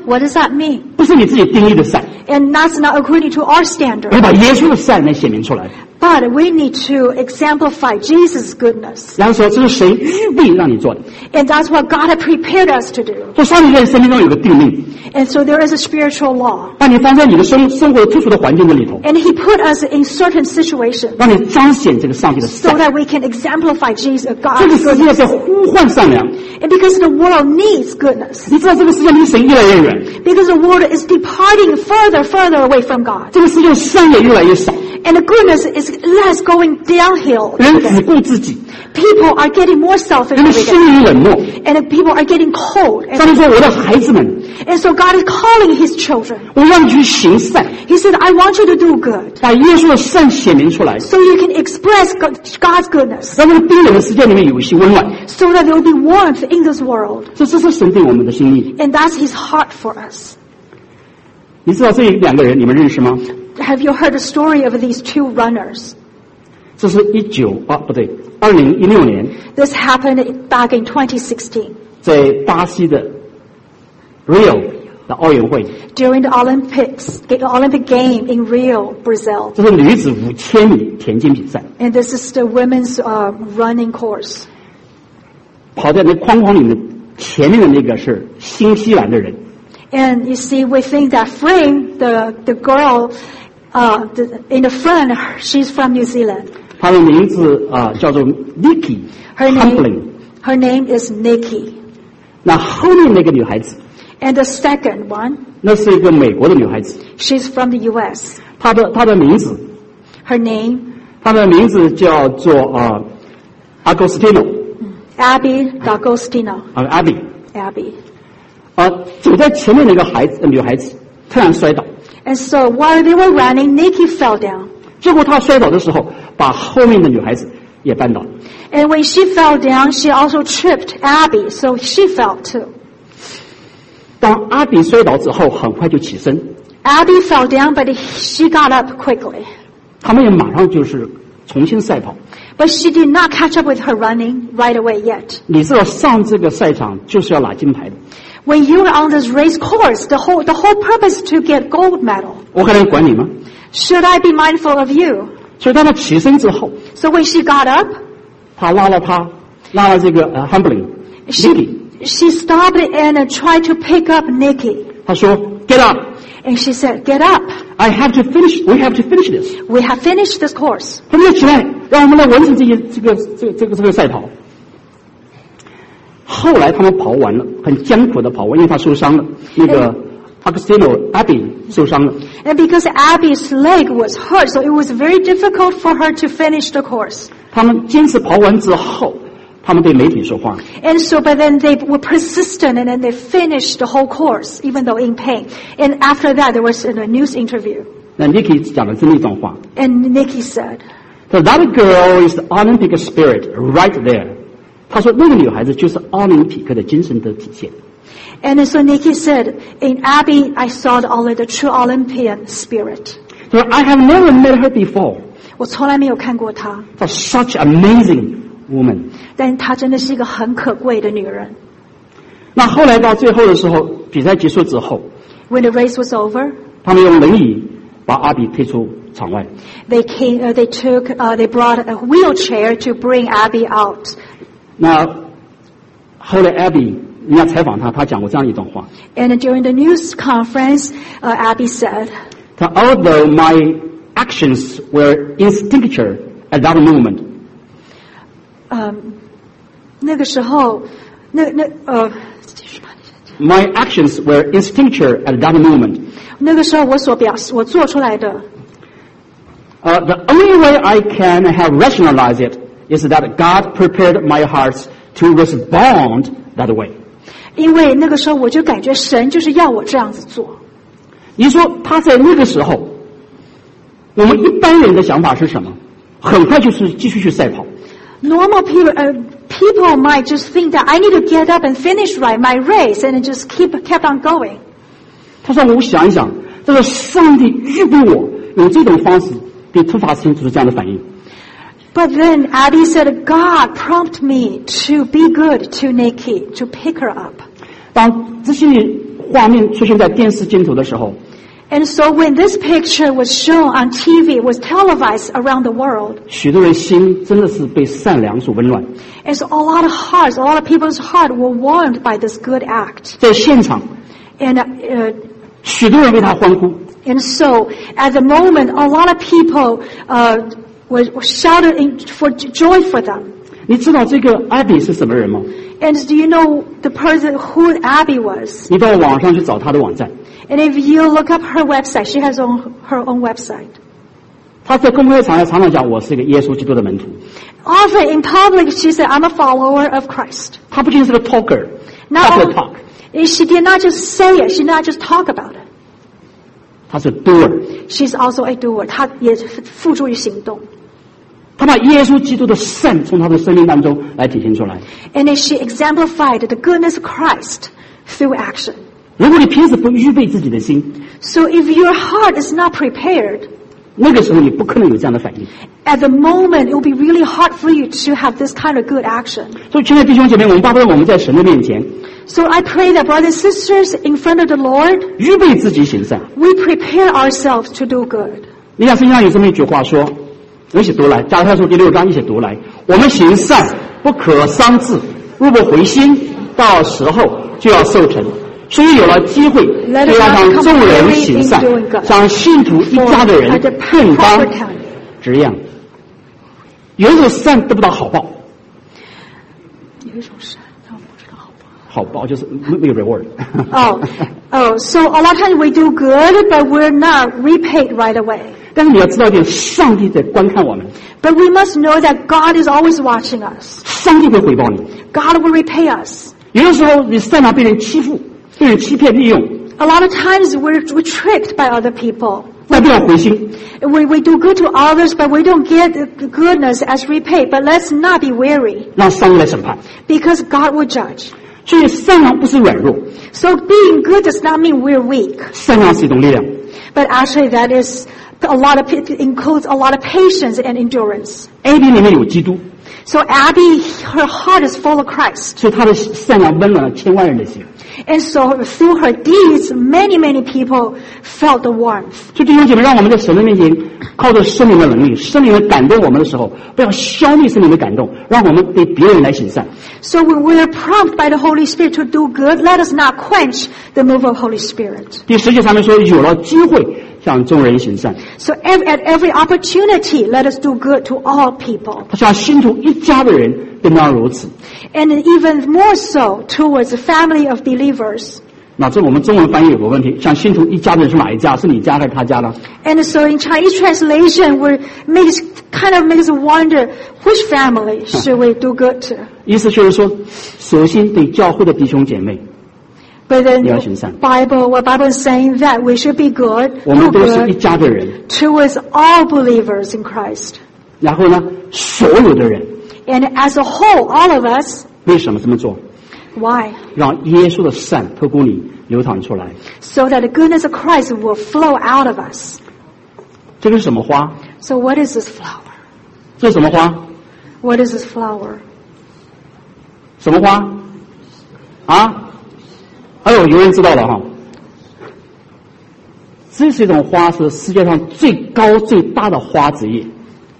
What does that mean? 不是你自己定义的善， And that's not according to our standard. 而把耶稣的善来显明出来。 But we need to exemplify Jesus' goodness. 然后说这是神预备让你做的， And that's what God had prepared us to do. 所以上帝在你生命中有个定命， And so there is a spiritual law. 把你放在你的生活特殊的环境的里头， And He put us in certain situations 让你彰显这个上帝的 so 善。 that we can exemplify Jesus, 这个 God's 世界 goodness. 在呼唤善良， And because the world needs goodness. 你知道这个世界离神越来越远， Because the world is departing further away from God. 这个世界善也越来越少， And the goodness is less going downhill. 人只顾自己， People are getting more selfish 人的 every 心 day. 里冷漠。 And the people are getting cold. 上帝说：“我的孩子们， And so God is calling His children. 我让你去行善， He said, I want you to do good 把耶稣的善显明出来， so you can express God's goodness, 让这个冰冷的世界里面有一些温暖。 so that there will be warmth in this world. 这是神对我们的心意。 And that's His heart for us. 你知道这两个人你们认识吗？ Have you heard the story of these two runners? 这是2016年 This happened back in 2016 在巴西的 Rio 的奥运会， during the Olympic game in Rio, Brazil. 这是女子5000米田径比赛。 And this is the women's running course. 跑在那框框里面，前面的那个是新西兰的人， And you see, within that frame, the girl in the front, she's from New Zealand. 她的名字叫做 Nikki Her Humbling。 name is Nikki. 那后面那个女孩子， And the second one, 那是一个美国的女孩子， she's from the U.S. 她的名字， Her name, 她的名字叫做Agostino Abby D'Agostino. Abby。 Abby. 走在前面那个女孩子突然摔倒， And so while they were running, Nikki fell down. 结果她摔倒的时候，把后面的女孩子也绊倒了。 And when she fell down, she also tripped Abby, so she fell too. 当阿比摔倒之后，很快就起身， Abby fell down, but she got up quickly. 他们也马上就是重新赛跑。 But she did not catch up with her running right away yet. 你知道上这个赛场就是要拿金牌的， When you are on this race course, the whole purpose is to get gold medal. 我还能管你吗？ Should I be mindful of you? 所以当他起身之后， So when she got up, 他拉了这个Humbling Nikki， she stopped and tried to pick up Nikki. 他说 Get up, And she said, get up. we have to finish this。 We have finished this course. 他们要起来，让我们来完成这个赛跑。后来他们跑完了，很艰苦的跑完，因为他受伤了，那个 Agostino Abby 受伤了。 And because Abby's leg was hurt, so it was very difficult for her to finish the course. 他们坚持跑完之后，他们对媒体说话， And so, but then they were persistent and then they finished the whole course, even though in pain. And after that, there was a news interview. 那 Nikki 讲了这么一段话 And Nikki said, That girl is the Olympic spirit right there。他说那个女孩子就是奥林匹克的精神的体现。 and so Nikki said, in Abby, I saw the true Olympian spirit. 他说 I have never met her before。 我从来没有看过她， For such amazing woman。 但她真的是一个很可贵的女人。 那后来到最后的时候，比赛结束之后， When the race was over, 他们用轮椅把阿比推出场外。 they brought a wheelchair to bring Abby out. 那后来 Abby 人家采访他，他讲过这样一段话。 And during the news conference, Abby said, 他 Although my actions were instinctual at that moment。 那个时候， My actions were instinctual at that moment。 那个时候我做出来的。 The only way I can have rationalized it is that God prepared my heart to respond that way。 因为那个时候我就感觉神就是要我这样子做。 你说他在那个时候，我们一般人的想法是什么？很快就是继续去赛跑。 Normal people might just think that I need to get up and finish my race and just kept on going. 他说我想一想，这个上帝预备我用这种方式对突发事情做出这样的反应。 But then Abby said, God prompted me to be good to Nikki, to pick her up. 当这些画面出现在电视镜头的时候， And so when this picture was shown on TV, it was televised around the world. 许多人心真的是被善良所温暖。 And so a lot of hearts, a lot of people's heart were warmed by this good act. 在现场， And 许多人为他欢呼。 and so at the moment, a lot of people were shouted for joy for them. 你知道这个Abby是什么人吗？ And do you know the person who Abby was? 你到网上去找她的网站， And if you look up her website, she has her own website. 她在公开场合常常讲我是一个耶稣基督的门徒。 Often in public, she said, I'm a follower of Christ. 她不仅是个 talker， Now, 她不 talk， she did not just say it, she did not just talk about it. 她是 doer。 She's also a doer. 她也付诸于行动。 她把耶稣基督的善从她的生命当中来体现出来。 And then she exemplified the goodness of Christ through action. 如果你平时不预备自己的心， So if your heart is not prepared, 那个时候你不可能有这样的反应。 at the moment it will be really hard for you to have this kind of good action. 所以，亲爱的弟兄姐妹，我们巴不得我们在神的面前 So I pray that brothers and sisters in front of the Lord, 预备自己行善。 we prepare ourselves to do good. 你看圣经上有这么一句话说，一起读来，加拉太书第6章一起读来，我们行善不可伤志，若不回心，到时候就要受成。所以有了机会，就要向众人行善，向信徒一家的人更当这样。有一种善得不到好报， 有一种善，但我不知道好报。 好报就是没有 reward。 So a lot of times we do good, but we're not repaid right away. 但是你要知道一点，上帝在观看我们， But we must know that God is always watching us. 上帝会回报你。 God will repay us. 有的时候你善良被人欺负，被人欺骗利用， A lot of times we're tricked by other people. 那不要灰心。 We do good to others, but we don't get the goodness as repaid. But let's not be weary, 让上帝来审判。 because God will judge. 所以善良不是软弱， So being good does not mean we're weak, 善良是一种力量。 but actually that is includes a lot of patience and endurance. Abby 里面有基督， So Abby, her heart is full of Christ. 所以她的善良温暖了千万人的心。 And so through her deeds, many people felt the warmth. 所以弟兄姐妹，让我们在神的面前，靠着圣灵的能力，圣灵的感动我们的时候，不要消灭圣灵的感动，让我们对别人来行善。 So when we are prompted by the Holy Spirit to do good, let us not quench the move of Holy Spirit. 第10节上面说，有了机会向众人行善， So at every opportunity, let us do good to all people. 他向信徒一家的人更当如此。 And even more so towards the family of believers. 那这我们中文翻译有个问题，像信徒一家的人是哪一家？是你家还是他家呢？ And so in Chinese translation, makes us wonder, which family should we do good to? 意思就是说，首先对教会的弟兄姐妹， But then 你要行善。 what Bible is saying that we should be good, 我们 do 都是一 good 家的人。 towards all believers in Christ. 然后呢，所有的人 And as a whole, all of us, 为什么这么做？ why? 让耶稣的善透过你流淌出来。 So that the goodness of Christ will flow out of us. 这个是什么花？ So what is this flower? 这是什么花？ What is this flower? 什么花？啊？哎呦，有人知道了哈。这是一种花，是世界上最高最大的花之一。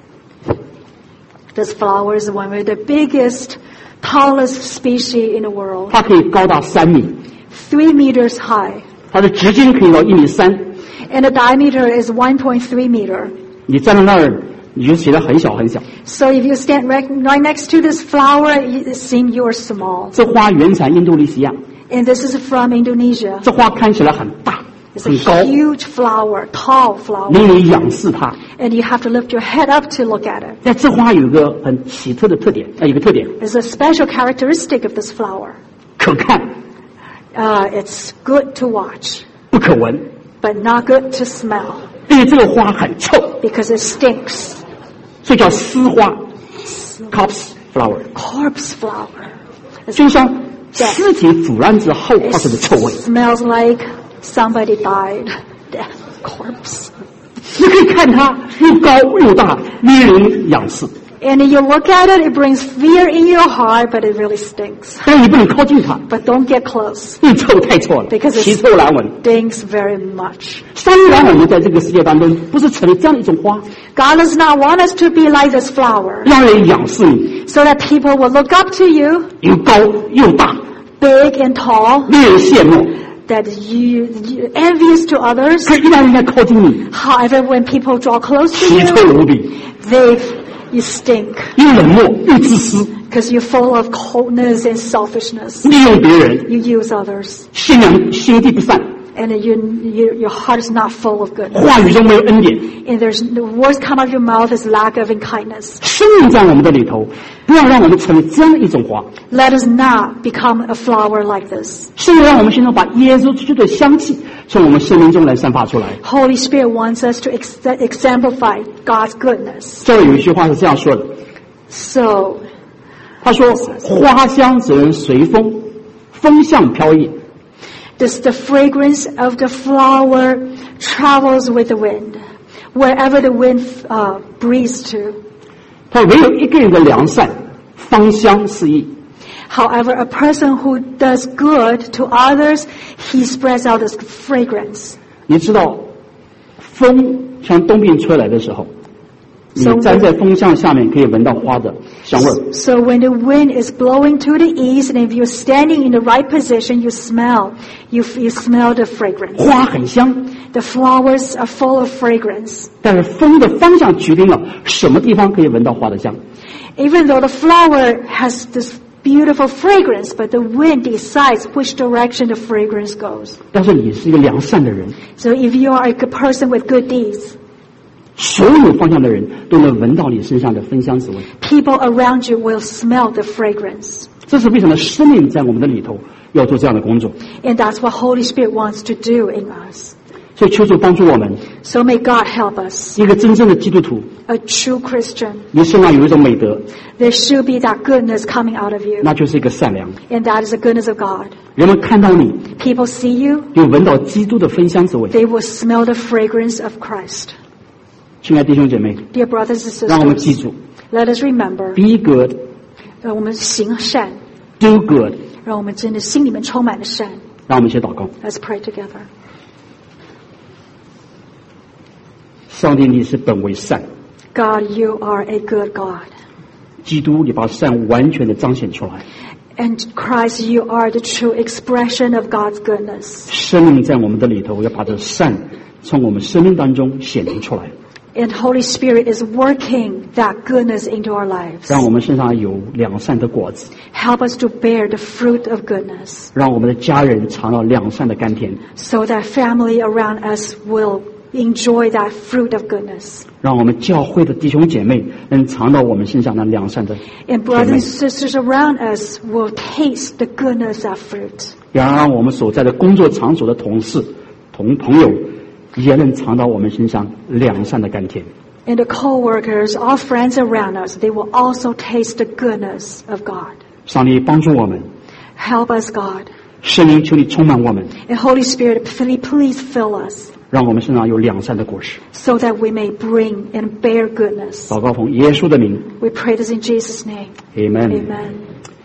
This flower is one of the biggest, tallest species in the world. 它可以高达3米， 3 meters high. 它的直径可以到1.3米。 And the diameter is 1.3 meter. 你站在那儿，你就显得很小很小。 So if you stand right next to this flower, it seems you're small. 这花原产印度尼西亚， And this is from Indonesia. 这花看起来很大 It's 很高 a，huge flower, tall 你 flower. 得仰视它。 And you have to lift your head up to look at it. 但这花有一个很奇特的特点，有一个特点， There's a special characteristic of this flower. 可看 It's good to watch, 不可闻， but not good to smell 因为这个花很臭， because it stinks. 所以叫尸花 （corpse flower）， Corpse flower. 就像尸体腐烂之后发出的臭味。 Smells like somebody died. Death corpse. 你可以看它又高又大，令人仰视。 And you look at it, it brings fear in your heart, but it really stinks. 但你不能靠近它， But don't get close. 因为臭太臭了， Because 奇 it 臭难闻。 stinks very much. 上帝让我们在这个世界当中，不是成为这样的一种花， God does not want us to be like this flower, 让人仰视你， so that people will look up to you, 又高又大， big and tall, 令人羡慕。 that you're envious to others. 可是一旦人家靠近你， However, when people draw close to 奇臭 you, 无比， you stink 又冷漠又自私， because you're full of coldness and selfishness. 利用别人， You use others, 心地不善， and your heart is not full of goodness. 话语中没有恩典。 And the words come out of your mouth is lack of kindness. 生命在我们的里头，不要让我们成为这样一种花。 Let us not become a flower like this. 圣灵让我们心中把耶稣基督的香气从我们生命中来散发出来。 Holy Spirit wants us to exemplify God's goodness. 这里有一句话是这样说的， So, 他说：“花香只能随风，风向飘逸。 the fragrance of the flower travels with the wind, wherever the wind breathes to. 他唯有一个人的良善，芳香四溢。 However, a person who does good to others, he spreads out this fragrance. 你知道，风向东边吹来的时候，你站在风向下面可以闻到花的香味儿。 So when the wind is blowing to the east, and if you're standing in the right position, you smell the fragrance. 花很香， The flowers are full of fragrance. 但是风的方向决定了什么地方可以闻到花的香。 Even though the flower has this beautiful fragrance, but the wind decides which direction the fragrance goes. 但是你是一个良善的人， So if you are a good person with good deeds, 所有方向的人都能闻到你身上的芬香之味。 people around you will smell the fragrance. 这是为什么生命在我们的里头要做这样的工作。 And that's what Holy Spirit wants to do in us. 所以求主帮助我们， So may God help us. 一个真正的基督徒， A true Christian, 你身上有一种美德， there should be that goodness coming out of you. 那就是一个善良。 And that is the goodness of God. 人们看到你， People see you, 就闻到基督的芬香之味。 they will smell the fragrance of Christ. 亲爱的弟兄姐妹， Dear brothers and 让我们记 sisters, 住 let us remember, ：be good, 让我们行善， do good。 让我们真的心里面充满了善。 让我们一起祷告。 Let's pray together. 上帝，你是本为善， God, you are a good God. 基督，你把善完全的彰显出来。 And Christ, you are the true expression of God's goodness. 生命在我们的里头，要把这善从我们生命当中显明出来， And Holy Spirit is working that goodness into our lives. 让我们身上有良善的果子， Help us to bear the fruit of goodness, 让我们的家人尝到良善的甘甜， so that family around us will enjoy that fruit of goodness. 让我们教会的弟兄姐妹能尝到我们身上的良善的 And 姐 brothers 妹 and，sisters around us will taste the goodness of fruit. 也让我们所在的工作场所的同事、同朋友也能尝到我们身上良善的甘甜。 And the co-workers, all friends around us, they will also taste the goodness of God. 上帝帮助我们， Help us, God. 圣灵求你充满我们， And Holy Spirit, please fill us, 让我们身上有良善的果实。 so that we may bring and bear goodness. 祷告奉耶稣的名 We pray this in Jesus' name. ，Amen。 Amen.